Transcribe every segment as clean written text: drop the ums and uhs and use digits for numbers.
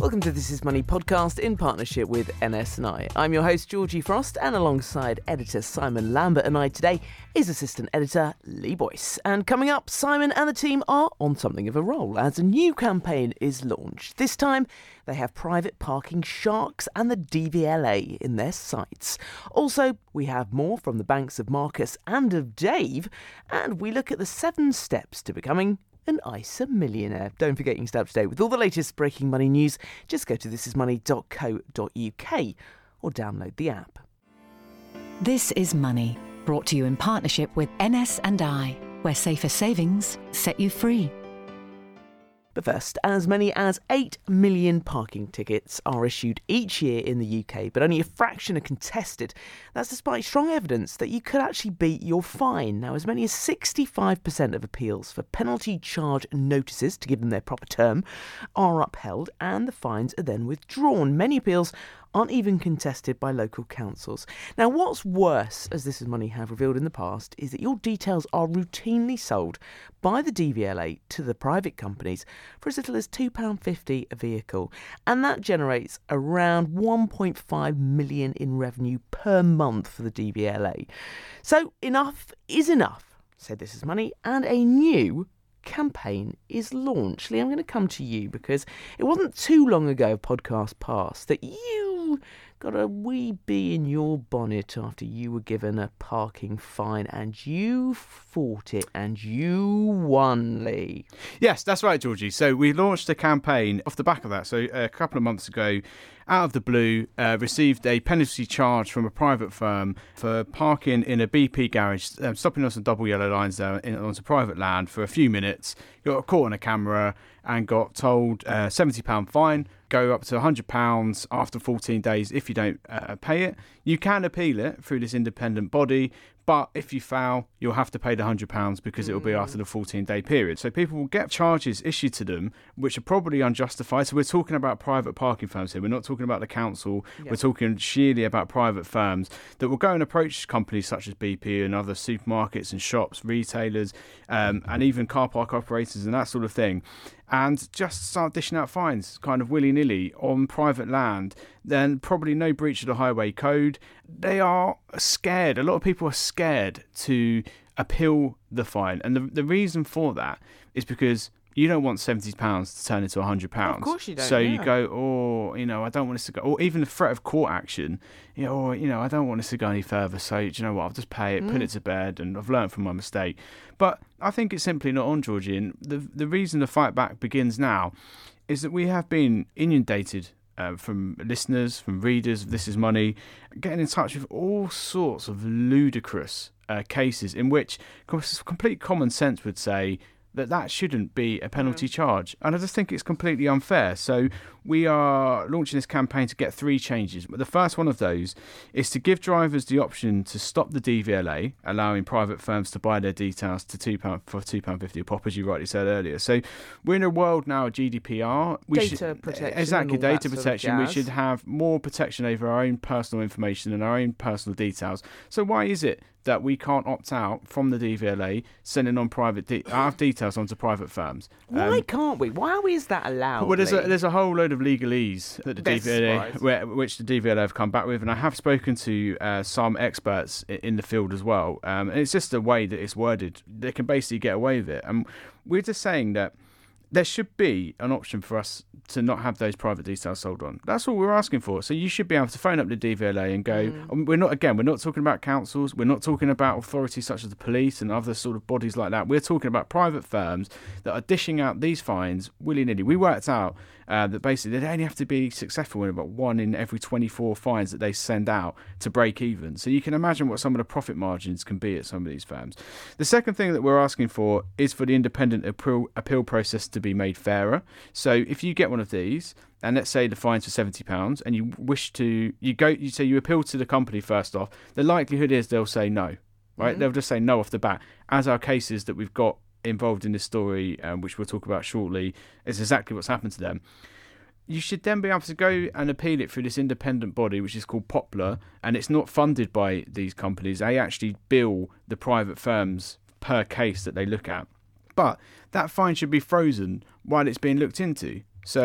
Welcome to This Is Money podcast in partnership with NS&I. I'm your host, Georgie Frost, and alongside editor Simon Lambert and I today is assistant editor Lee Boyce. And coming up, Simon and the team are on something of a roll as a new campaign is launched. This time, they have private parking sharks and the DVLA in their sights. Also, we have more from the banks of Marcus and of Dave, and we look at the 7 steps to becoming an ISA millionaire. Don't forget you can stay up to date with all the latest breaking money news. Just go to thisismoney.co.uk or download the app. This is Money, brought to you in partnership with NS&I, where safer savings set you free. But first, as many as 8 million parking tickets are issued each year in the UK, but only a fraction are contested. That's despite strong evidence that you could actually beat your fine. Now, as many as 65% of appeals for penalty charge notices, to give them their proper term, are upheld, and the fines are then withdrawn. Many appeals aren't even contested by local councils. Now, what's worse, as This Is Money have revealed in the past, is that your details are routinely sold by the DVLA to the private companies for as little as £2.50 a vehicle, and that generates around 1.5 million in revenue per month for the DVLA. So enough is enough, said This Is Money, and a new campaign is launched. Lee, I'm going to come to you because it wasn't too long ago, podcast past, that you got a wee bee in your bonnet after you were given a parking fine, and you fought it and you won, Lee. Yes, that's right, Georgie. So we launched a campaign off the back of that. So a couple of months ago, out of the blue, received a penalty charge from a private firm for parking in a BP garage, stopping us on double yellow lines there onto private land for a few minutes. Got caught on a camera and got told £70 fine, go up to £100 after 14 days if you don't pay it. You can appeal it through this independent body, but if you fail, you'll have to pay the £100 because it will be after the 14-day period. So people will get charges issued to them, which are probably unjustified. So we're talking about private parking firms here. We're not talking about the council. Yep. We're talking sheerly about private firms that will go and approach companies such as BP and other supermarkets and shops, retailers, and even car park operators and that sort of thing, and just start dishing out fines kind of willy-nilly on private land. Then probably no breach of the highway code. They are scared. A lot of people are scared to appeal the fine. And the reason for that is because you don't want £70 to turn into £100. Of course you don't. So yeah. you go, I don't want this to go, or even the threat of court action, I don't want this to go any further. So, do you know what, I'll just pay it, put it to bed, and I've learned from my mistake. But I think it's simply not on, Georgie. And the reason the fight back begins now is that we have been inundated from listeners, from readers of This Is Money, getting in touch with all sorts of ludicrous cases in which complete common sense would say that shouldn't be a penalty charge. And I just think it's completely unfair. So we are launching this campaign to get 3 changes. The first one of those is to give drivers the option to stop the DVLA, allowing private firms to buy their details to £2.50 a pop, as you rightly said earlier. So we're in a world now of GDPR. Data protection. Exactly, data protection. We Jazz. should have more protection over our own personal information and our own personal details. So why is it that we can't opt out from the DVLA sending on our details onto private firms? Why can't we? Why is that allowed? Well, there's a whole load of legalese that the DVLA, which the DVLA have come back with, and I have spoken to some experts in the field as well. And it's just the way that it's worded; they can basically get away with it. And we're just saying that there should be an option for us to not have those private details sold on. That's all we're asking for. So you should be able to phone up the DVLA and go, we're not talking about councils, we're not talking about authorities such as the police and other sort of bodies like that. We're talking about private firms that are dishing out these fines willy-nilly. We worked out that basically they only have to be successful in about 1 in every 24 fines that they send out to break even. So you can imagine what some of the profit margins can be at some of these firms. The second thing that we're asking for is for the independent appeal process to be made fairer. So if you get one of these, and let's say the fine's for £70, and you wish to, you say you appeal to the company first off, the likelihood is they'll say no, right? Mm-hmm. They'll just say no off the bat. As our cases that we've got involved in this story, which we'll talk about shortly, is exactly what's happened to them. You should then be able to go and appeal it through this independent body, which is called Poplar, and it's not funded by these companies. They actually bill the private firms per case that they look at. But that fine should be frozen while it's being looked into. So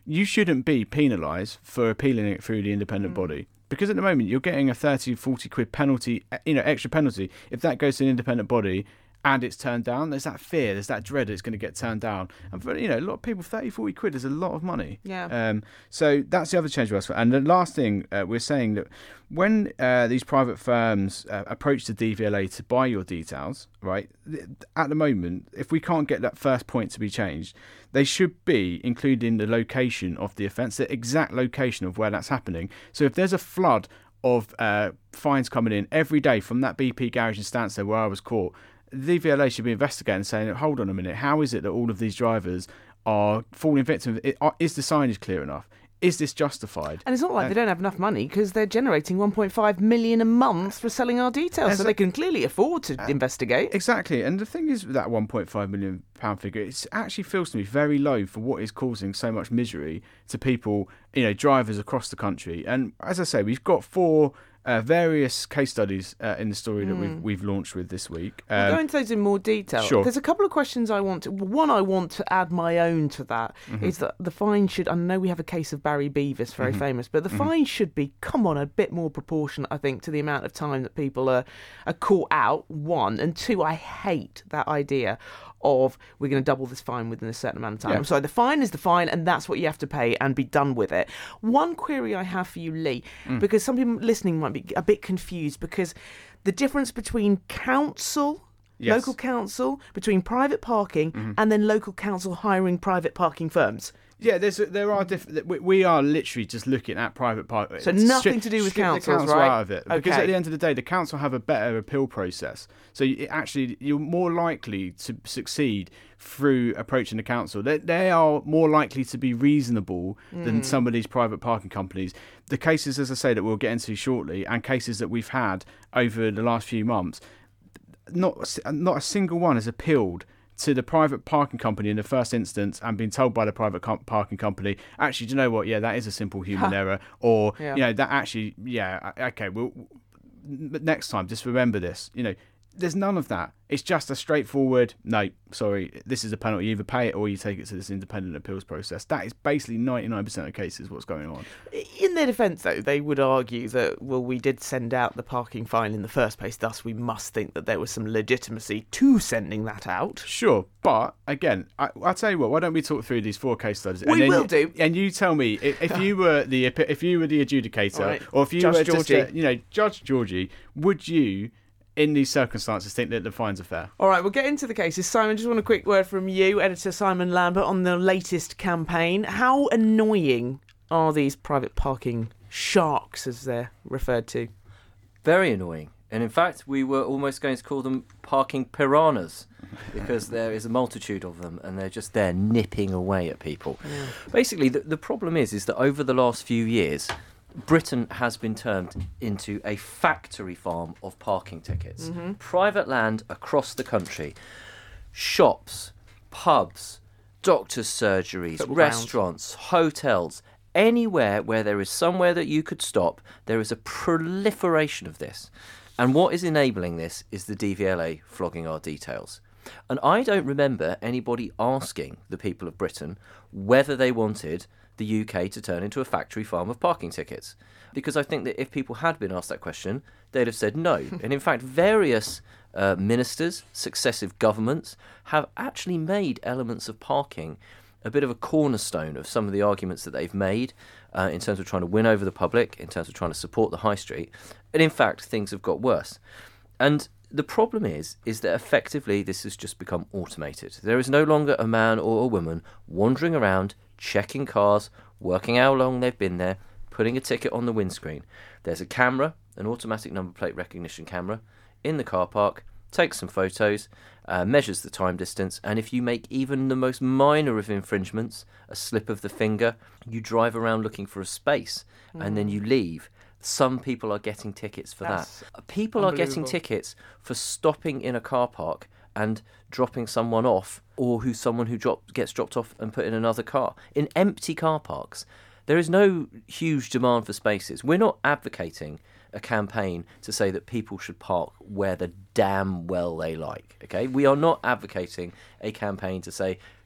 you shouldn't be penalised for appealing it through the independent body. Because at the moment, you're getting a 30, 40 quid penalty, extra penalty, if that goes to an independent body and it's turned down. There's that fear, there's that dread it's going to get turned down. And for, a lot of people, 30, 40 quid is a lot of money. Yeah. So that's the other change we asked for. And the last thing, we're saying that when these private firms approach the DVLA to buy your details, right, at the moment, if we can't get that first point to be changed, they should be including the location of the offence, the exact location of where that's happening. So if there's a flood of fines coming in every day from that BP garage in Stansted where I was caught, the DVLA should be investigating and saying, hold on a minute, how is it that all of these drivers are falling victim of it? Is the signage clear enough? Is this justified? And it's not like they don't have enough money, because they're generating 1.5 million a month for selling our details, so they can clearly afford to investigate. Exactly. And the thing is, with that £1.5 million figure, it actually feels to me very low for what is causing so much misery to people, drivers across the country. And as I say, we've got 4 various case studies in the story that we've launched with this week. We'll go into those in more detail. Sure. There's a couple of questions I want to add my own to that, is that the fine should, I know we have a case of Barry Beavis, very famous, but the fine should be, a bit more proportionate, I think, to the amount of time that people are caught out, 1. And 2, I hate that idea of we're going to double this fine within a certain amount of time. Yeah. I'm sorry, the fine is the fine, and that's what you have to pay and be done with it. One query I have for you, Lee, because some people listening might be a bit confused, because the difference between council, local council, between private parking and then local council hiring private parking firms. Yeah, there are different. We are literally just looking at private parking. So nothing to do with councils, the council right? out of it, because at the end of the day, the council have a better appeal process. So you're more likely to succeed through approaching the council. They are more likely to be reasonable than some of these private parking companies. The cases, as I say, that we'll get into shortly, and cases that we've had over the last few months, not a single one has appealed to the private parking company in the first instance and been told by the private parking company, actually, do you know what? Yeah, that is a simple human error. Or, that actually, okay, well, next time, just remember this. There's none of that. It's just a straightforward, no, sorry, this is a penalty. You either pay it or you take it to this independent appeals process. That is basically 99% of cases what's going on. In their defence, though, they would argue that, well, we did send out the parking fine in the first place, thus we must think that there was some legitimacy to sending that out. Sure, but again, I'll tell you what, why don't we talk through these 4 case studies? We will do. And you tell me, if you were the adjudicator, right. or if you Judge were Georgie. just Judge Georgie, would you, in these circumstances, think that the fines are fair? All right, we'll get into the cases. Simon, just want a quick word from you, Editor Simon Lambert, on the latest campaign. How annoying are these private parking sharks, as they're referred to? Very annoying. And in fact, we were almost going to call them parking piranhas, because there is a multitude of them and they're just there nipping away at people. Yeah. Basically, the problem is that over the last few years, Britain has been turned into a factory farm of parking tickets. Private land across the country, shops, pubs, doctors' surgeries, Football restaurants, hotels, anywhere where there is somewhere that you could stop, there is a proliferation of this. And what is enabling this is the DVLA flogging our details. And I don't remember anybody asking the people of Britain whether they wanted the UK to turn into a factory farm of parking tickets. Because I think that if people had been asked that question, they'd have said no. And in fact, various ministers, successive governments, have actually made elements of parking a bit of a cornerstone of some of the arguments that they've made in terms of trying to win over the public, in terms of trying to support the high street. And in fact, things have got worse. And the problem is that effectively this has just become automated. There is no longer a man or a woman wandering around, checking cars, working out how long they've been there, putting a ticket on the windscreen. There's a camera, an automatic number plate recognition camera, in the car park, takes some photos, measures the time distance, and if you make even the most minor of infringements, a slip of the finger, you drive around looking for a space, and then you leave. Some people are getting tickets for that. People are getting tickets for stopping in a car park and dropping someone off, or someone who gets dropped off and put in another car. In empty car parks, there is no huge demand for spaces. We're not advocating a campaign to say that people should park where the damn well they like, okay? We are not advocating a campaign to say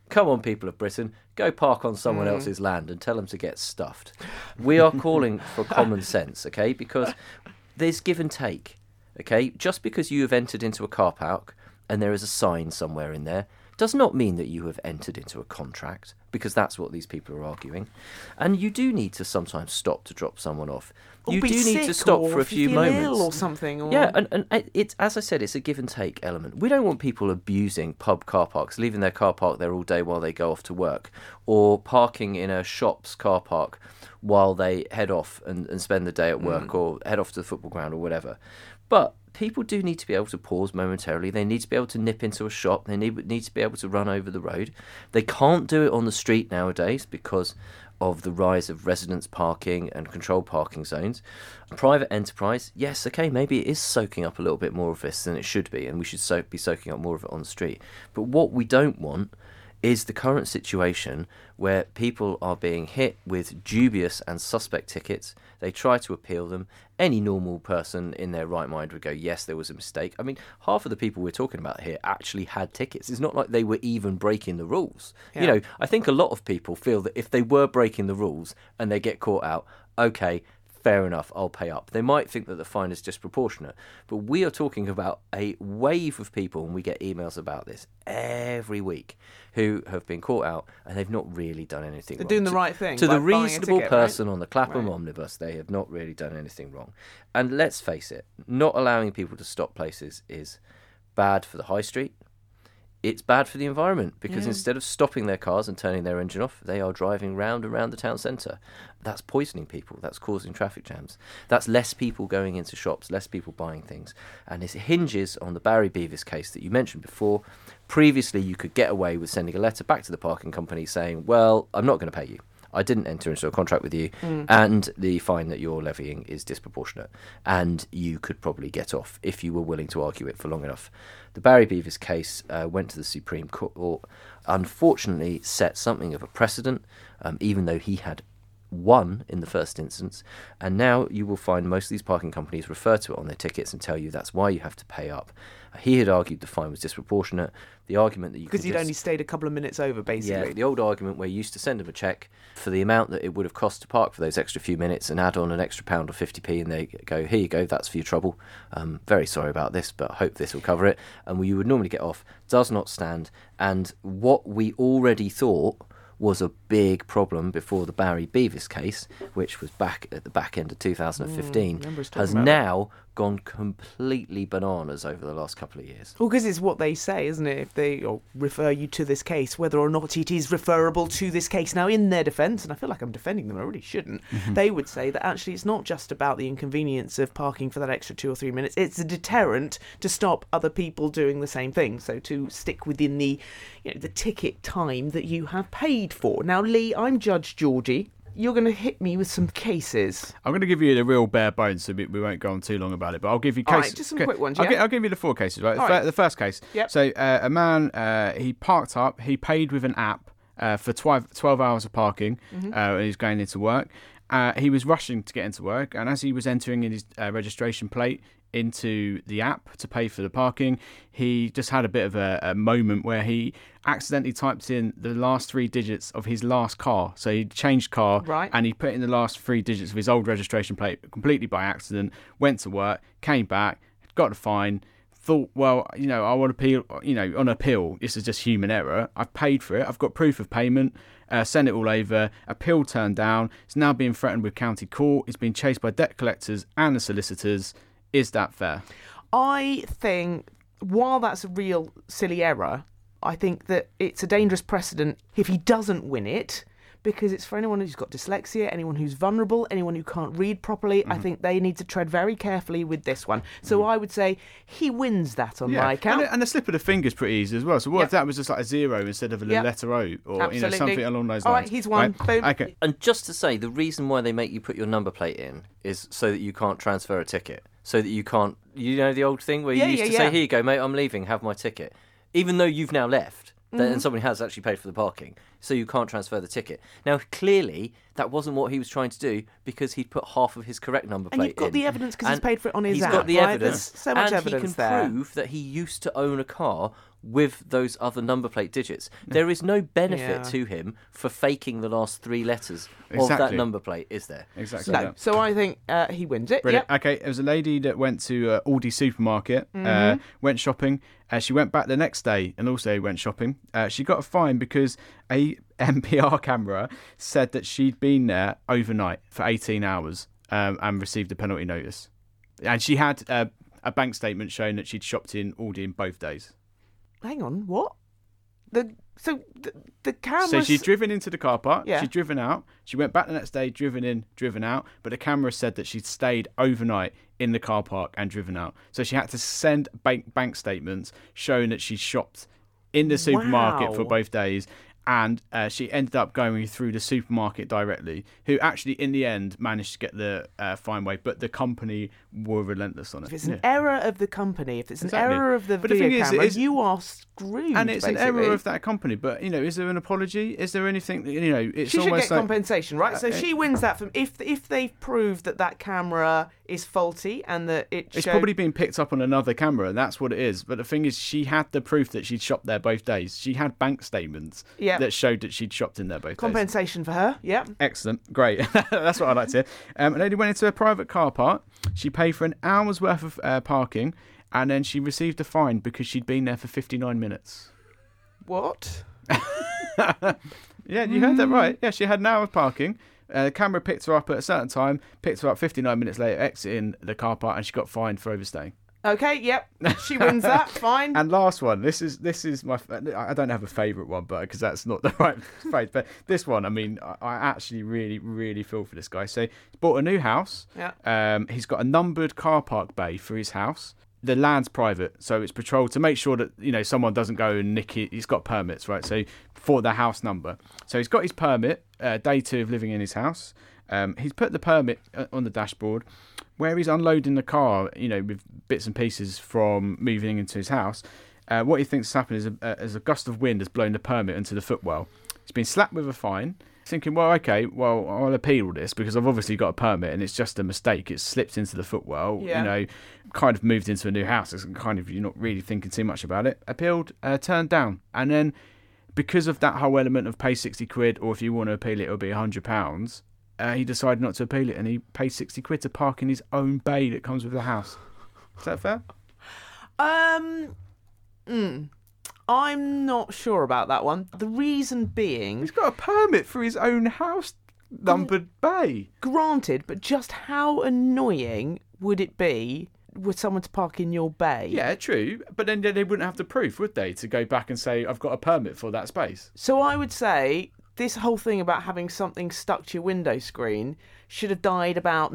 Come on, people of Britain, go park on someone else's land and tell them to get stuffed. We are calling for common sense, okay? Because there's give and take, okay? Just because you have entered into a car park and there is a sign somewhere in there does not mean that you have entered into a contract, because that's what these people are arguing. And you do need to sometimes stop to drop someone off. You do need to stop for a few moments. Ill or something. Or... Yeah, and it's, as I said, it's a give and take element. We don't want people abusing pub car parks, leaving their car park there all day while they go off to work, or parking in a shop's car park while they head off and spend the day at work, or head off to the football ground or whatever. But people do need to be able to pause momentarily. They need to be able to nip into a shop. They need to be able to run over the road. They can't do it on the street nowadays because of the rise of residence parking and controlled parking zones. Private enterprise, yes, okay, maybe it is soaking up a little bit more of this than it should be, and we should be soaking up more of it on the street. But what we don't want is the current situation where people are being hit with dubious and suspect tickets. They try to appeal them. Any normal person in their right mind would go, yes, there was a mistake. I mean, half of the people we're talking about here actually had tickets. It's not like they were even breaking the rules. Yeah. You know, I think a lot of people feel that if they were breaking the rules and they get caught out, okay, fair enough, I'll pay up. They might think that the fine is disproportionate, but we are talking about a wave of people, and we get emails about this every week, who have been caught out and they've not really done anything wrong. They're doing the right thing. To the reasonable person on the Clapham Omnibus, they have not really done anything wrong. And let's face it, not allowing people to stop places is bad for the high street. It's bad for the environment, because instead of stopping their cars and turning their engine off, they are driving round and round the town centre. That's poisoning people. That's causing traffic jams. That's less people going into shops, less people buying things. And it hinges on the Barry Beavis case that you mentioned before. Previously, you could get away with sending a letter back to the parking company saying, well, I'm not going to pay you. I didn't enter into a contract with you, and the fine that you're levying is disproportionate, and you could probably get off if you were willing to argue it for long enough. The Barry Beavis case went to the Supreme Court, unfortunately set something of a precedent, even though he had won in the first instance, and now you will find most of these parking companies refer to it on their tickets and tell you that's why you have to pay up. He had argued the fine was disproportionate. The argument that you because he'd only stayed a couple of minutes over, basically. Yeah, the old argument where you used to send them a cheque for the amount that it would have cost to park for those extra few minutes and add on an extra £1 or 50p, and they go, here you go, that's for your trouble. Very sorry about this, but hope this will cover it. And you would normally get off. Does not stand. And what we already thought was a big problem before the Barry Beavis case, which was back at the back end of 2015, has now gone completely bananas over the last couple of years. Well, because it's what they say, isn't it? If they refer you to this case, whether or not it is referable to this case. Now, in their defence, and I feel like I'm defending them, I really shouldn't, they would say that actually it's not just about the inconvenience of parking for that extra 2 or 3 minutes, it's a deterrent to stop other people doing the same thing, so to stick within the, the ticket time that you have paid for. Now, Lee, I'm Judge Georgie. You're going to hit me with some cases. I'm going to give you the real bare bones, so we won't go on too long about it. But I'll give you cases. All right, just some quick ones. Yeah? I'll give you the 4 cases. Right. The first case. Yep. So a man, he parked up. He paid with an app for 12 hours of parking. When he was going into work. He was rushing to get into work, and as he was entering in his registration plate into the app to pay for the parking, he just had a bit of a moment where he accidentally typed in the last 3 digits of his last car. So he changed car, right, and he put in the last 3 digits of his old registration plate completely by accident, went to work, came back, got a fine, thought, well, I want to appeal, on appeal, this is just human error. I've paid for it. I've got proof of payment. Sent it all over. Appeal turned down. It's now being threatened with county court. It's been chased by debt collectors and the solicitors. Is that fair? I think, while that's a real silly error, I think that it's a dangerous precedent if he doesn't win it, because it's for anyone who's got dyslexia, anyone who's vulnerable, anyone who can't read properly. I think they need to tread very carefully with this one. So I would say he wins that on my account. And the slip of the finger is pretty easy as well. So what if that was just like a 0 instead of a letter O, or something along those lines? All right, he's won. Right? Okay. And just to say, the reason why they make you put your number plate in is so that you can't transfer a ticket. So that you can't, the old thing where you used to say, here you go, mate, I'm leaving, have my ticket. Even though you've now left, and somebody has actually paid for the parking, so you can't transfer the ticket. Now, clearly, that wasn't what he was trying to do, because he'd put half of his correct number plate in. And you've got the evidence because he's paid for it on his app. He's got the evidence. There's so much and evidence he can prove that he used to own a car with those other number plate digits. There is no benefit to him for faking the last 3 letters of that number plate, is there? Exactly. No. So I think he wins it. Brilliant. Yep. Okay, it was a lady that went to Aldi supermarket, went shopping. She went back the next day and also went shopping. She got a fine because a NPR camera said that she'd been there overnight for 18 hours and received a penalty notice. And she had a bank statement showing that she'd shopped in Aldi in both days. Hang on, what? The camera. So she'd driven into the car park, Yeah. she'd driven out, she went back the next day, driven in, driven out, but the camera said that she'd stayed overnight in the car park and driven out. So she had to send bank statements showing that she'd shopped in the supermarket for both days. And she ended up going through the supermarket directly, who actually, in the end, managed to get the fine waived, but the company were relentless on it. If it's an error of the company, if it's an Exactly. error of the But the video thing is, camera, you are screwed. And it's basically. an error of that company. But, is there an apology? Is there anything that, it's she should almost get like... compensation, right? So she wins that from if they've proved that camera is faulty and that It's probably been picked up on another camera, and that's what it is. But the thing is, she had the proof that she'd shopped there both days. She had bank statements that showed that she'd shopped in there both days. compensation for her. Yeah. Excellent. Great. That's what I like to hear. A lady went into a private car park. She paid for an hour's worth of parking, and then she received a fine because she'd been there for 59 minutes. What? Yeah, you heard that right. Yeah, she had an hour of parking. The camera picked her up at a certain time, picked her up 59 minutes later, exiting the car park, and she got fined for overstaying. Okay, yep. She wins that. Fine. And last one. This is my. I don't have a favourite one, but because that's not the right phrase. But this one, I mean, I actually really, really feel for this guy. So he's bought a new house. Yeah. He's got a numbered car park bay for his house. The land's private, so it's patrolled to make sure that someone doesn't go and nick it. He's got permits, right? So for the house number, so he's got his permit. Day 2 of living in his house. He's put the permit on the dashboard, where he's unloading the car, with bits and pieces from moving into his house. What he thinks has happened is a gust of wind has blown the permit into the footwell. He's been slapped with a fine. Thinking, well, okay, I'll appeal this because I've obviously got a permit and it's just a mistake. It's slipped into the footwell, kind of moved into a new house. It's kind of, you're not really thinking too much about it. Appealed, turned down. And then because of that whole element of pay 60 quid, or if you want to appeal it, it'll be £100, he decided not to appeal it and he paid 60 quid to park in his own bay that comes with the house. Is that fair? I'm not sure about that one. The reason being... He's got a permit for his own house numbered bay. Granted, but just how annoying would it be with someone to park in your bay? Yeah, true. But then they wouldn't have the proof, would they, to go back and say, I've got a permit for that space? So I would say this whole thing about having something stuck to your window screen should have died about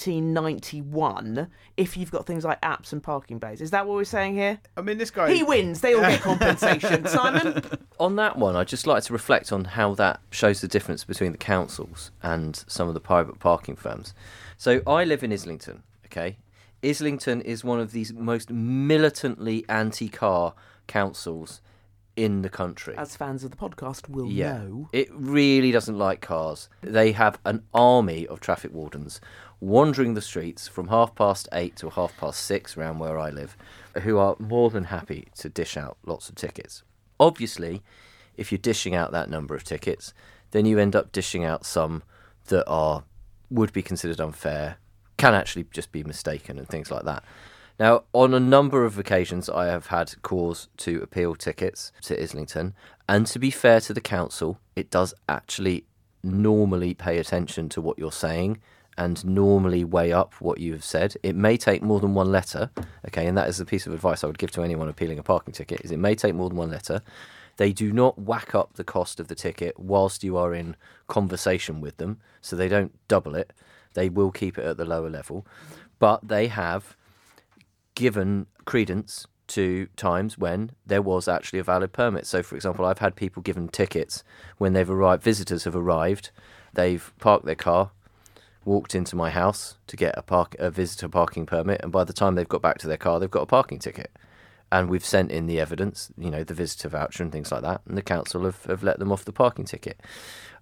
1991 if you've got things like apps and parking bays. Is that what we're saying here? I mean, this guy... He wins. They all get compensation. Simon? On that one, I'd just like to reflect on how that shows the difference between the councils and some of the private parking firms. So I live in Islington, okay? Islington is one of these most militantly anti-car councils in the country. As fans of the podcast will know. It really doesn't like cars. They have an army of traffic wardens wandering the streets from 8:30 to 6:30 around where I live, who are more than happy to dish out lots of tickets. Obviously, if you're dishing out that number of tickets, then you end up dishing out some that would be considered unfair, can actually just be mistaken and things like that. Now, on a number of occasions, I have had cause to appeal tickets to Islington, and to be fair to the council, it does actually normally pay attention to what you're saying and normally weigh up what you have said. It may take more than one letter, okay, and that is the piece of advice I would give to anyone appealing a parking ticket, is it may take more than one letter. They do not whack up the cost of the ticket whilst you are in conversation with them, so they don't double it. They will keep it at the lower level, but they have given credence to times when there was actually a valid permit. So, for example, I've had people given tickets when they've arrived, visitors have arrived, they've parked their car, walked into my house to get a visitor parking permit, and by the time they've got back to their car, they've got a parking ticket. And we've sent in the evidence, the visitor voucher and things like that, and the council have let them off the parking ticket.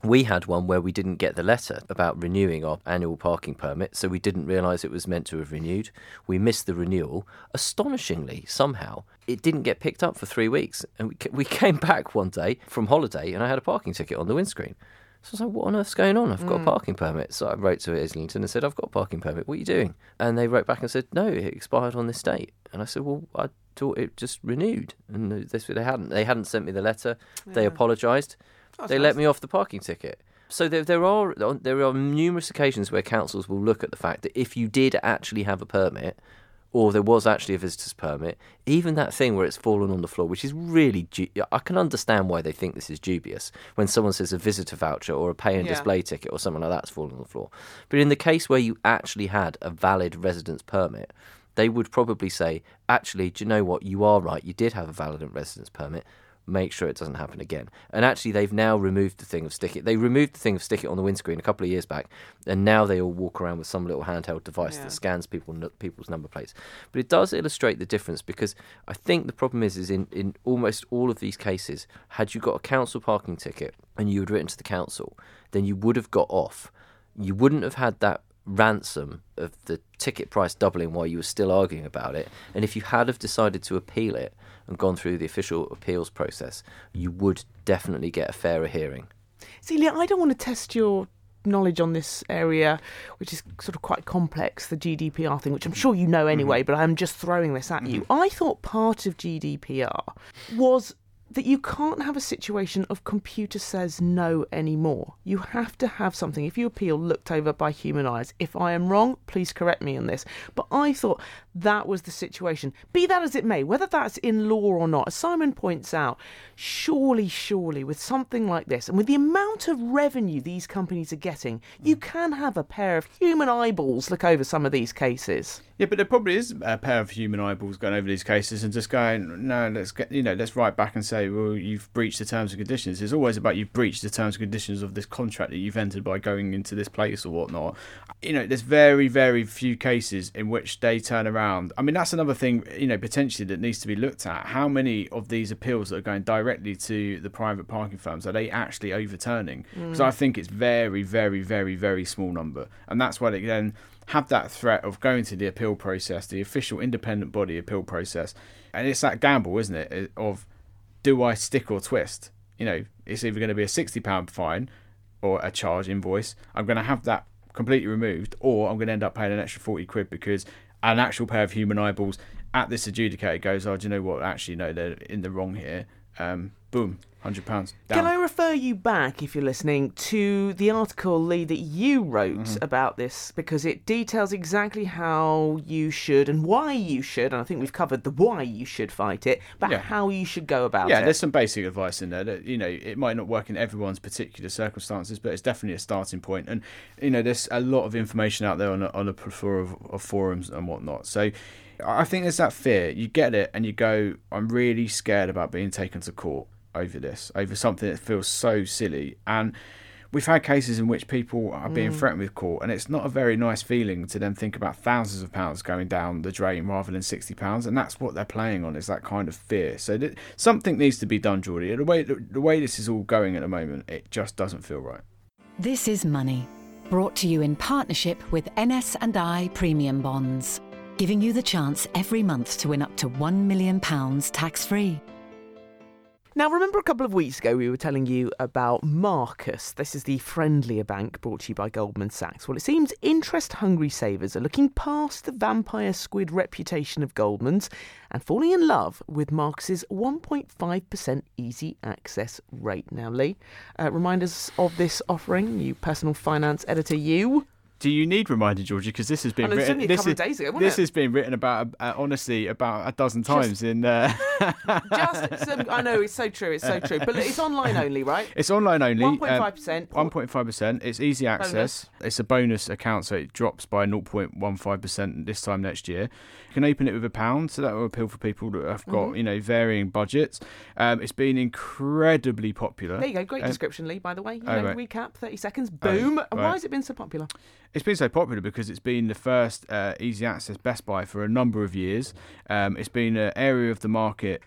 We had one where we didn't get the letter about renewing our annual parking permit, so we didn't realise it was meant to have renewed. We missed the renewal. Astonishingly, somehow, it didn't get picked up for 3 weeks. And we came back one day from holiday and I had a parking ticket on the windscreen. So I was like, what on earth's going on? I've got a parking permit. So I wrote to Islington and said, I've got a parking permit. What are you doing? And they wrote back and said, no, it expired on this date. And I said, well, I thought it just renewed. And they hadn't. They hadn't sent me the letter. Yeah. They apologised. They let me off the parking ticket. So there are numerous occasions where councils will look at the fact that if you did actually have a permit, or there was actually a visitor's permit, even that thing where it's fallen on the floor, which is really... I can understand why they think this is dubious, when someone says a visitor voucher or a pay and display ticket or something like that's fallen on the floor. But in the case where you actually had a valid residence permit, they would probably say, actually, do you know what? You are right. You did have a valid residence permit. Make sure it doesn't happen again. And actually, they've now removed the thing of stick it. They removed the thing of stick it on the windscreen a couple of years back, and now they all walk around with some little handheld device that scans people's number plates. But it does illustrate the difference, because I think the problem is in almost all of these cases, had you got a council parking ticket and you had written to the council, then you would have got off. You wouldn't have had that ransom of the ticket price doubling while you were still arguing about it. And if you had have decided to appeal it and gone through the official appeals process, you would definitely get a fairer hearing. Celia, I don't want to test your knowledge on this area, which is sort of quite complex, the GDPR thing, which I'm sure you know anyway, but I'm just throwing this at you. I thought part of GDPR was that you can't have a situation of computer says no anymore. You have to have something, if you appeal, looked over by human eyes. If I am wrong, please correct me on this. But I thought that was the situation. Be that as it may, whether that's in law or not, as Simon points out, surely, with something like this, and with the amount of revenue these companies are getting, you can have a pair of human eyeballs look over some of these cases. Yeah, but there probably is a pair of human eyeballs going over these cases and just going, no, let's write back and say, well, you've breached the terms and conditions. It's always about you've breached the terms and conditions of this contract that you've entered by going into this place or whatnot. There's very, very few cases in which they turn around. I mean, that's another thing, potentially that needs to be looked at. How many of these appeals that are going directly to the private parking firms are they actually overturning? Because I think it's very, very, very, very small number. And that's why they then have that threat of going to the appeal process, the official independent body appeal process. And it's that gamble, isn't it, of do I stick or twist? It's either going to be a £60 fine or a charge invoice. I'm going to have that completely removed, or I'm going to end up paying an extra 40 quid because an actual pair of human eyeballs at this adjudicator goes, oh, do you know what? Actually, no, they're in the wrong here. Boom. £100 down. Can I refer you back, if you're listening, to the article, Lee, that you wrote about this, because it details exactly how you should and why you should, and I think we've covered the why you should fight it, but how you should go about it. Yeah, there's some basic advice in there that, it might not work in everyone's particular circumstances, but it's definitely a starting point. And, there's a lot of information out there on a plethora of forums and whatnot. So I think there's that fear. You get it and you go, I'm really scared about being taken to court over something that feels so silly. And we've had cases in which people are being threatened with court, and it's not a very nice feeling to then think about thousands of pounds going down the drain rather than £60, and that's what they're playing on, is that kind of fear. So something needs to be done, Geordie. The way this is all going at the moment, it just doesn't feel right. This is Money, brought to you in partnership with NS&I Premium Bonds, giving you the chance every month to win up to £1 million tax-free. Now, remember a couple of weeks ago we were telling you about Marcus. This is the friendlier bank brought to you by Goldman Sachs. Well, it seems interest-hungry savers are looking past the vampire squid reputation of Goldman's and falling in love with Marcus's 1.5% easy access rate. Now, Lee, remind us of this offering, you personal finance editor, you. Do you need reminding, Georgie? Because this has been written. A couple of days ago, this has been written about, honestly, about a dozen times I know, it's so true. But it's online only, right? It's online only. 1.5%. 1.5%. It's easy access. Bonus. It's a bonus account, so it drops by 0.15% this time next year. You can open it with £1, so that will appeal for people that have got, varying budgets. It's been incredibly popular. There you go. Great description, Lee, by the way. Recap, 30 seconds. Boom. Right. Why has it been so popular? It's been so popular because it's been the first easy access Best Buy for a number of years. It's been an area of the market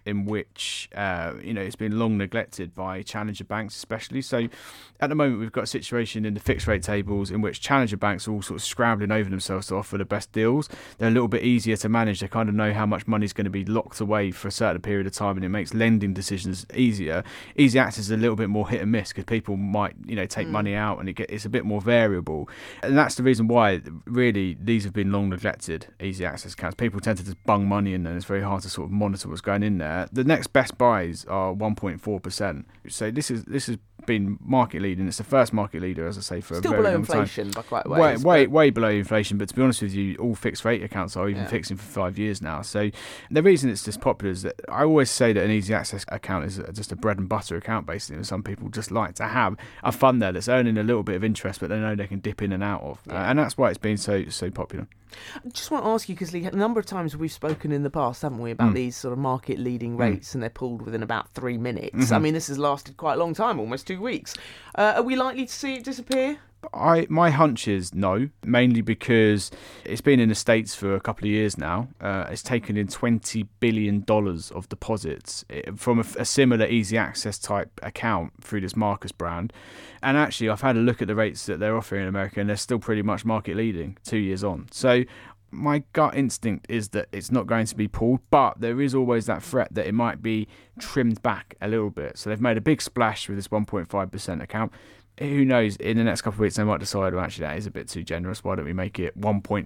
in which it's been long neglected by challenger banks, especially. So at the moment, we've got a situation in the fixed rate tables in which challenger banks are all sort of scrambling over themselves to offer the best deals. They're a little bit easier to manage. They kind of know how much money is going to be locked away for a certain period of time, and it makes lending decisions easier. Easy access is a little bit more hit and miss because people might take money out, and it's a bit more variable. And that's the reason why really these have been long neglected, easy access accounts. People tend to just bung money in there, and it's very hard to sort of monitor what's going in there. The next best buys are 1.4%. So this has been market leading. It's the first market leader, as I say, for still a very long time. Still below inflation by quite a ways. Way below inflation. But to be honest with you, all fixed rate accounts are even fixing for 5 years now. So the reason it's just popular is that I always say that an easy access account is just a bread and butter account, basically. And some people just like to have a fund there that's earning a little bit of interest, but they know they can dip in and out of. And that's why it's been so popular. I just want to ask you, because Lee, a number of times we've spoken in the past, haven't we, about these sort of market-leading rates, and they're pulled within about 3 minutes. Mm-hmm. I mean, this has lasted quite a long time, almost 2 weeks. Are we likely to see it disappear? My hunch is no, mainly because it's been in the States for a couple of years now. It's taken in $20 billion of deposits from a similar easy access type account through this Marcus brand. And actually, I've had a look at the rates that they're offering in America, and they're still pretty much market leading 2 years on. So my gut instinct is that it's not going to be pulled, but there is always that threat that it might be trimmed back a little bit. So they've made a big splash with this 1.5% account. Who knows, in the next couple of weeks they might decide, well, actually that is a bit too generous, why don't we make it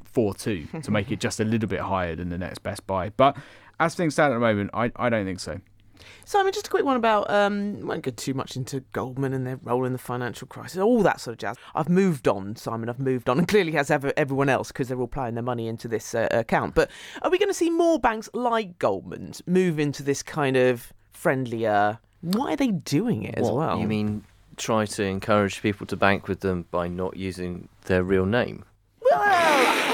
1.42 to make it just a little bit higher than the next best buy. But as things stand at the moment, I don't think so. Simon, just a quick one about, won't go too much into Goldman and their role in the financial crisis, all that sort of jazz. I've moved on, Simon, and clearly has everyone else, because they're all playing their money into this account. But are we going to see more banks like Goldman's move into this kind of friendlier... Why are they doing it as well? You mean try to encourage people to bank with them by not using their real name? Well,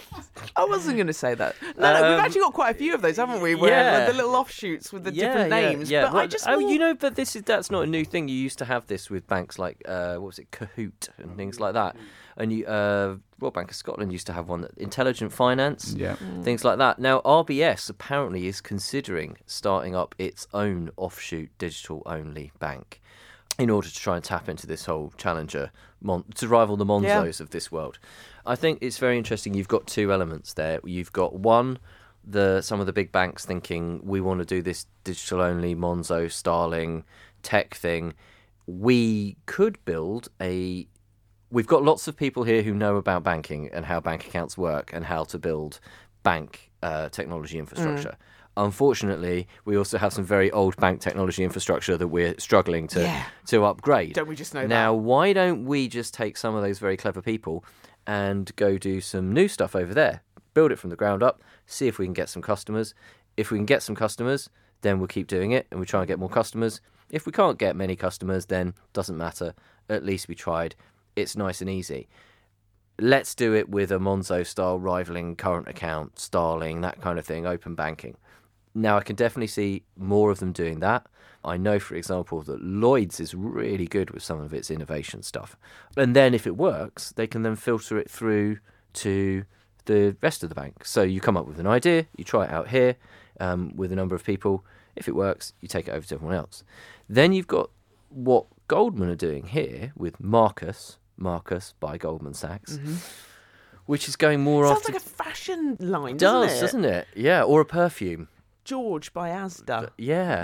I wasn't going to say that. No, we've actually got quite a few of those, haven't we? Where the little offshoots with the different names. Yeah. But but that's not a new thing. You used to have this with banks like Kahoot and things like that. And Royal Bank of Scotland used to have one, Intelligent Finance, things like that. Now RBS apparently is considering starting up its own offshoot digital-only bank in order to try and tap into this whole challenger, to rival the Monzos of this world. I think it's very interesting. You've got two elements there. You've got one, some of the big banks thinking we want to do this digital-only Monzo, Starling tech thing. We could build We've got lots of people here who know about banking and how bank accounts work and how to build bank technology infrastructure. Unfortunately, we also have some very old bank technology infrastructure that we're struggling to upgrade. Don't we just know that? Now, why don't we just take some of those very clever people and go do some new stuff over there? Build it from the ground up, see if we can get some customers. If we can get some customers, then we'll keep doing it and we try and get more customers. If we can't get many customers, then doesn't matter. At least we tried. It's nice and easy. Let's do it with a Monzo style rivaling current account, Starling, that kind of thing, open banking. Now, I can definitely see more of them doing that. I know, for example, that Lloyds is really good with some of its innovation stuff. And then if it works, they can then filter it through to the rest of the bank. So you come up with an idea, you try it out here with a number of people. If it works, you take it over to everyone else. Then you've got what Goldman are doing here with Marcus by Goldman Sachs, which is going more Sounds after... like a fashion line, doesn't it? Yeah, or a perfume. George by Asda. Yeah.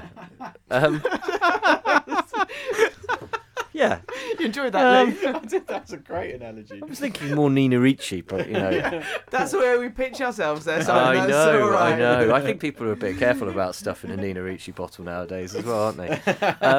Yeah. You enjoyed that, Lee? I did. That's a great analogy. I was thinking more Nina Ricci, but, you know. That's where we pitch ourselves there, Simon. I know. I think people are a bit careful about stuff in a Nina Ricci bottle nowadays as well, aren't they?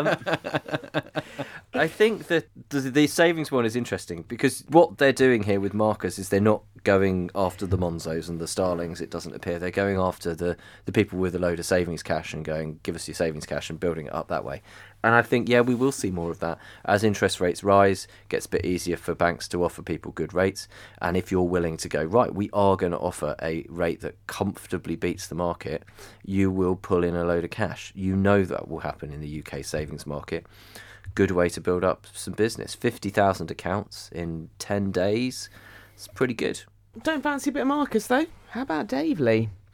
I think that the savings one is interesting because what they're doing here with Marcus is they're not going after the Monzos and the Starlings, it doesn't appear. They're going after the people with a load of savings cash and going, give us your savings cash and building it up that way. And I think, we will see more of that. As interest rates rise, it gets a bit easier for banks to offer people good rates. And if you're willing to go, right, we are going to offer a rate that comfortably beats the market, you will pull in a load of cash. You know that will happen in the UK savings market. Good way to build up some business. 50,000 accounts in 10 days. It's pretty good. Don't fancy a bit of Marcus, though? How about Dave, Lee?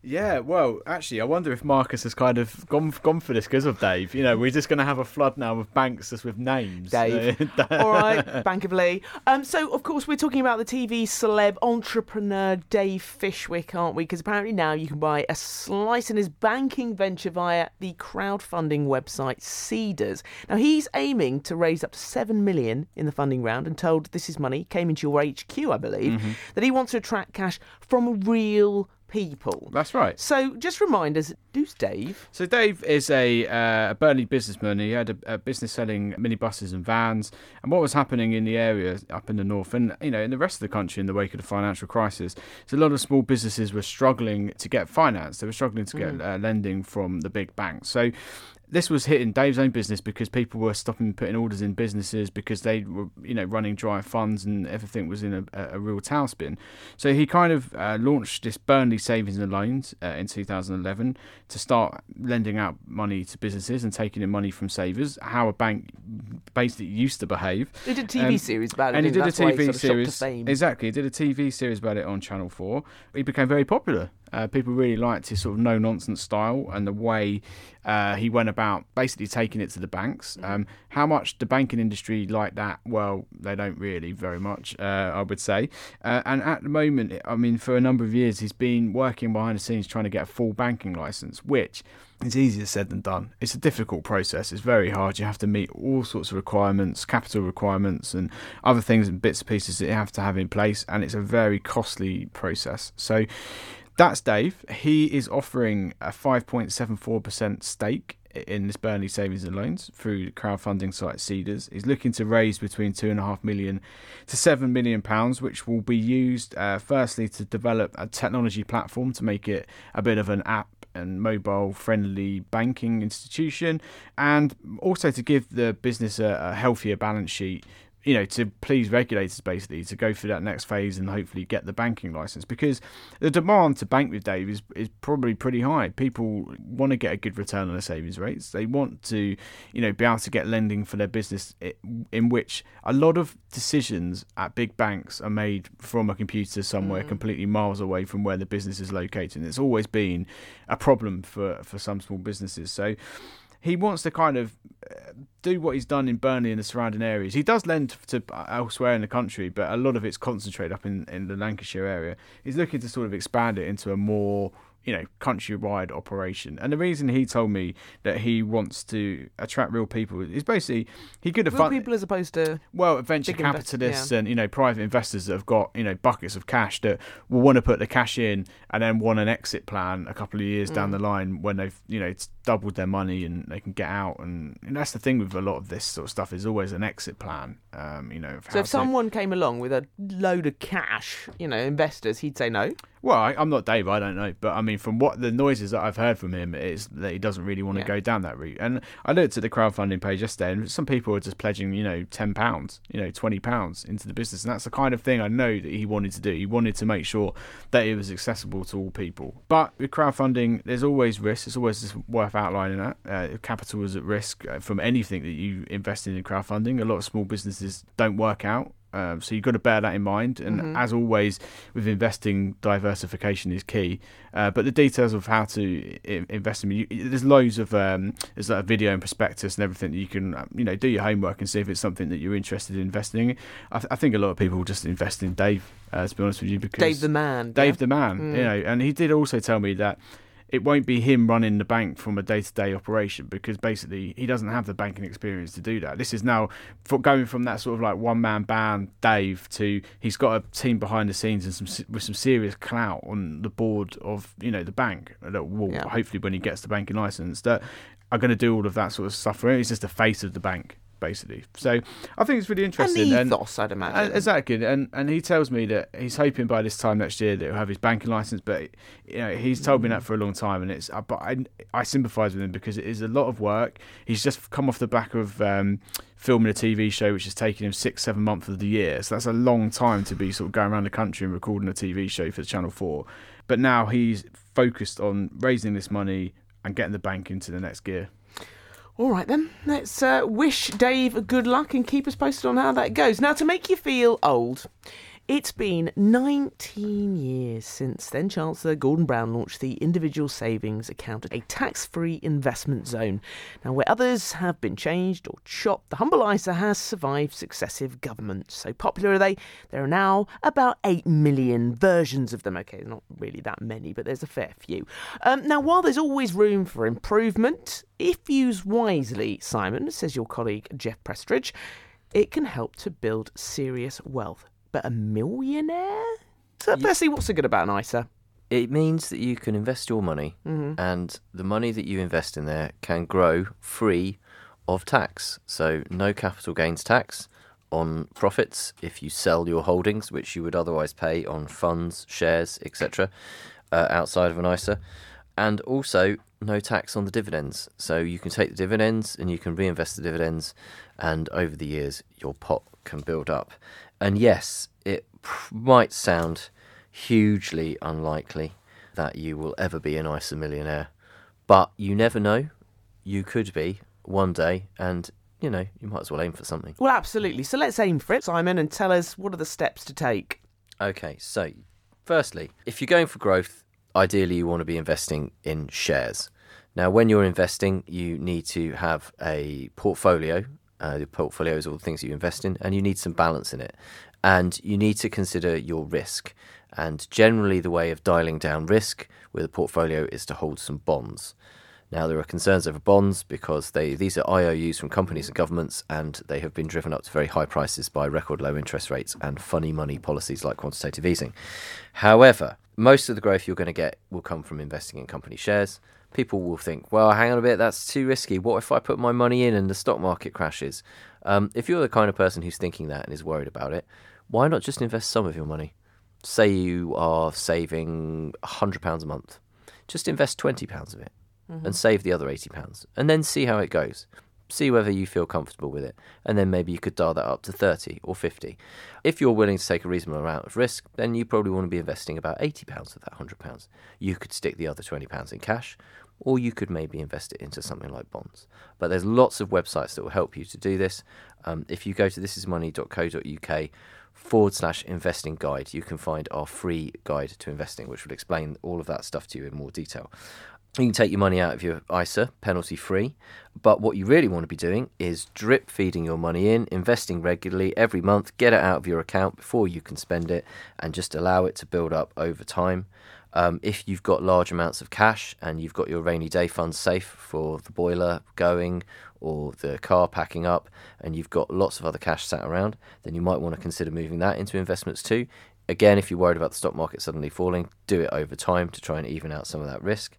Yeah, well, actually, I wonder if Marcus has kind of gone for this because of Dave. You know, we're just going to have a flood now of banks just with names. Dave. All right, Bank of Lee. So, of course, we're talking about the TV celeb entrepreneur Dave Fishwick, aren't we? Because apparently now you can buy a slice in his banking venture via the crowdfunding website Seedrs. Now, he's aiming to raise up to $7 million in the funding round, and told this is money, came into your HQ, I believe, that he wants to attract cash from real people. That's right. So just remind us, who's Dave? So Dave is a Burnley businessman. He had a business selling minibuses and vans, and what was happening in the area up in the north and, you know, in the rest of the country in the wake of the financial crisis, so a lot of small businesses were struggling to get finance. They were struggling to get lending from the big banks. So this was hitting Dave's own business because people were stopping putting orders in businesses because they were, you know, running dry funds and everything was in a real tailspin. So he kind of launched this Burnley Savings and Loans in 2011 to start lending out money to businesses and taking in money from savers, how a bank basically used to behave. He did a TV series about it. And he did That's a why he TV sort of shot to series. fame. Exactly. He did a TV series about it on Channel 4. He became very popular. People really liked his sort of no-nonsense style and the way he went about basically taking it to the banks. How much the banking industry liked that? Well, they don't really very much, I would say. And at the moment, I mean, for a number of years, he's been working behind the scenes trying to get a full banking license, which is easier said than done. It's a difficult process. It's very hard. You have to meet all sorts of requirements, capital requirements and other things and bits and pieces that you have to have in place. And it's a very costly process. So that's Dave. He is offering a 5.74% stake in this Burnley Savings and Loans through the crowdfunding site Seedrs. He's looking to raise between £2.5 million to £7 million, which will be used firstly to develop a technology platform to make it a bit of an app and mobile-friendly banking institution, and also to give the business a healthier balance sheet, you know, to please regulators basically to go through that next phase and hopefully get the banking license, because the demand to bank with Dave is probably pretty high. People want to get a good return on their savings rates. They want to, you know, be able to get lending for their business, in which a lot of decisions at big banks are made from a computer somewhere completely miles away from where the business is located. And it's always been a problem for some small businesses. So he wants to kind of do what he's done in Burnley and the surrounding areas. He does lend to elsewhere in the country, but a lot of it's concentrated up in the Lancashire area. He's looking to sort of expand it into a more, you know, countrywide operation. And the reason he told me that he wants to attract real people is basically he could have real people as opposed to venture capitalists and, you know, private investors that have got, you know, buckets of cash that will want to put the cash in and then want an exit plan a couple of years down the line when they've, you know, it's doubled their money and they can get out. And that's the thing with a lot of this sort of stuff, is always an exit plan. You know, so if someone came along with a load of cash, you know, investors, he'd say no. Well, I'm not Dave, I don't know. But I mean, from what the noises that I've heard from him, is that he doesn't really want to go down that route. And I looked at the crowdfunding page yesterday, and some people are just pledging, you know, £10, you know, £20 into the business. And that's the kind of thing I know that he wanted to do. He wanted to make sure that it was accessible to all people. But with crowdfunding, there's always risk. It's always just worth outlining that. Capital is at risk from anything that you invest in crowdfunding. A lot of small businesses don't work out. So you've got to bear that in mind. And as always, with investing, diversification is key. But the details of how to invest in, there's loads of there's like a video and prospectus and everything that you can, you know, do your homework and see if it's something that you're interested in investing in. I think a lot of people just invest in Dave, to be honest with you, because Dave the man, you know. And he did also tell me that it won't be him running the bank from a day-to-day operation, because basically he doesn't have the banking experience to do that. This is now going from that sort of like one-man band Dave to he's got a team behind the scenes and with some serious clout on the board of, you know, the bank that will hopefully, when he gets the banking license, that are going to do all of that sort of stuff for him. He's just the face of the bank, basically. So I think it's really interesting. And ethos, I'd imagine. Exactly. And he tells me that he's hoping by this time next year that he'll have his banking license, but, you know, he's told me that for a long time, and it's, but I sympathise with him because it is a lot of work. He's just come off the back of filming a TV show which has taken him 6-7 months of the year, so that's a long time to be sort of going around the country and recording a TV show for Channel 4. But now he's focused on raising this money and getting the bank into the next gear. All right, then. Let's wish Dave good luck and keep us posted on how that goes. Now, to make you feel old, It's been 19 years since then Chancellor Gordon Brown launched the Individual Savings Account, a tax-free investment zone. Now, where others have been changed or chopped, the Humble ISA has survived successive governments. So popular are they? There are now about 8 million versions of them. Okay, not really that many, but there's a fair few. Now, while there's always room for improvement, if used wisely, Simon, says your colleague Jeff Prestridge, it can help to build serious wealth. But a millionaire? So firstly, what's so good about an ISA? It means that you can invest your money, and the money that you invest in there can grow free of tax. So no capital gains tax on profits if you sell your holdings, which you would otherwise pay on funds, shares, etc., outside of an ISA. And also no tax on the dividends. So you can take the dividends and you can reinvest the dividends, and over the years your pot can build up. And yes, it might sound hugely unlikely that you will ever be an ISA millionaire, but you never know. You could be one day, and you might as well aim for something. Well, absolutely. So let's aim for it, Simon, and tell us what are the steps to take. Okay, so firstly, if you're going for growth, ideally you want to be investing in shares. Now, when you're investing, you need to have a portfolio. The portfolio is all the things that you invest in, and you need some balance in it. And you need to consider your risk. And generally, the way of dialing down risk with a portfolio is to hold some bonds. Now, there are concerns over bonds because these are IOUs from companies and governments, and they have been driven up to very high prices by record low interest rates and funny money policies like quantitative easing. However, most of the growth you're going to get will come from investing in company shares. People will think, well, hang on a bit, that's too risky. What if I put my money in and the stock market crashes? If you're the kind of person who's thinking that and is worried about it, why not just invest some of your money? Say you are saving £100 a month. Just invest £20 of it and save the other £80 and then see how it goes. See whether you feel comfortable with it, and then maybe you could dial that up to 30 or 50. If you're willing to take a reasonable amount of risk, then you probably want to be investing about £80 of that £100. You could stick the other £20 in cash, or you could maybe invest it into something like bonds. But there's lots of websites that will help you to do this. If you go to thisismoney.co.uk/investing guide, you can find our free guide to investing, which will explain all of that stuff to you in more detail. You can take your money out of your ISA, penalty-free, but what you really want to be doing is drip-feeding your money in, investing regularly every month, get it out of your account before you can spend it, and just allow it to build up over time. If you've got large amounts of cash and you've got your rainy day funds safe for the boiler going or the car packing up, and you've got lots of other cash sat around, then you might want to consider moving that into investments too. Again, if you're worried about the stock market suddenly falling, do it over time to try and even out some of that risk.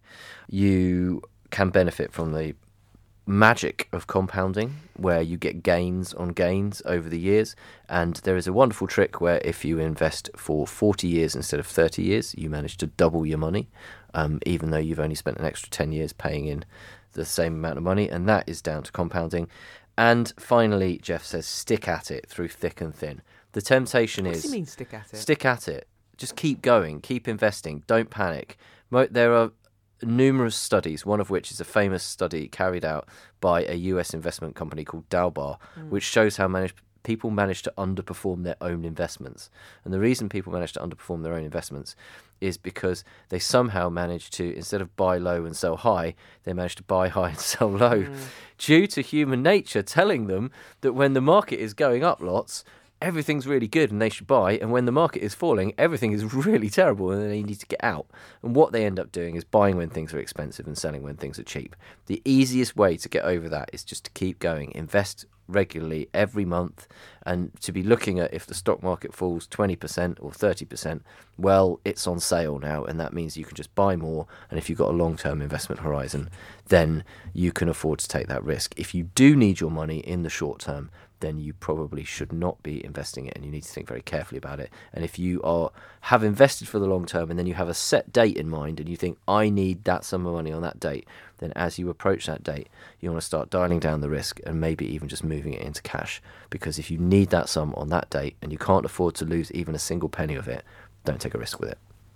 You can benefit from the magic of compounding, where you get gains on gains over the years. And there is a wonderful trick where if you invest for 40 years instead of 30 years, you manage to double your money, even though you've only spent an extra 10 years paying in the same amount of money. And that is down to compounding. And finally, Jeff says, stick at it through thick and thin. The temptation is... What do you mean, stick at it? Stick at it. Just keep going. Keep investing. Don't panic. There are numerous studies, one of which is a famous study carried out by a US investment company called Dalbar, which shows how people manage to underperform their own investments. And the reason people manage to underperform their own investments is because they somehow manage to, instead of buy low and sell high, they manage to buy high and sell low, due to human nature telling them that when the market is going up lots, everything's really good and they should buy, and when the market is falling, everything is really terrible and they need to get out. And what they end up doing is buying when things are expensive and selling when things are cheap. The easiest way to get over that is just to keep going, invest regularly every month, and to be looking at if the stock market falls 20% or 30%, well, it's on sale now, and that means you can just buy more. And if you've got a long-term investment horizon, then you can afford to take that risk. If you do need your money in the short term, then you probably should not be investing it, and you need to think very carefully about it. And if you have invested for the long term and then you have a set date in mind and you think, I need that sum of money on that date, then as you approach that date, you want to start dialing down the risk and maybe even just moving it into cash. Because if you need that sum on that date and you can't afford to lose even a single penny of it, don't take a risk with it.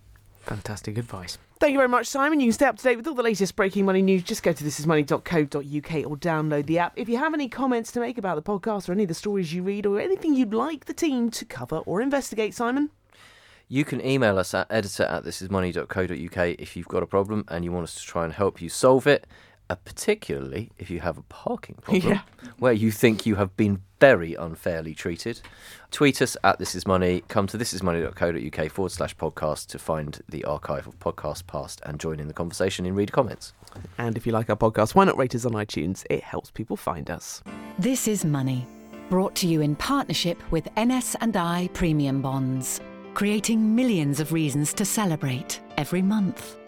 Fantastic advice. Thank you very much, Simon. You can stay up to date with all the latest breaking money news. Just go to thisismoney.co.uk or download the app. If you have any comments to make about the podcast or any of the stories you read or anything you'd like the team to cover or investigate, Simon, you can email us at editor@thisismoney.co.uk if you've got a problem and you want us to try and help you solve it, particularly if you have a parking problem where you think you have been very unfairly treated. Tweet us at thisismoney. Come to thisismoney.co.uk/podcast to find the archive of podcasts past and join in the conversation in reader comments. And if you like our podcast, why not rate us on iTunes? It helps people find us. This is Money, brought to you in partnership with NS&I Premium Bonds, creating millions of reasons to celebrate every month.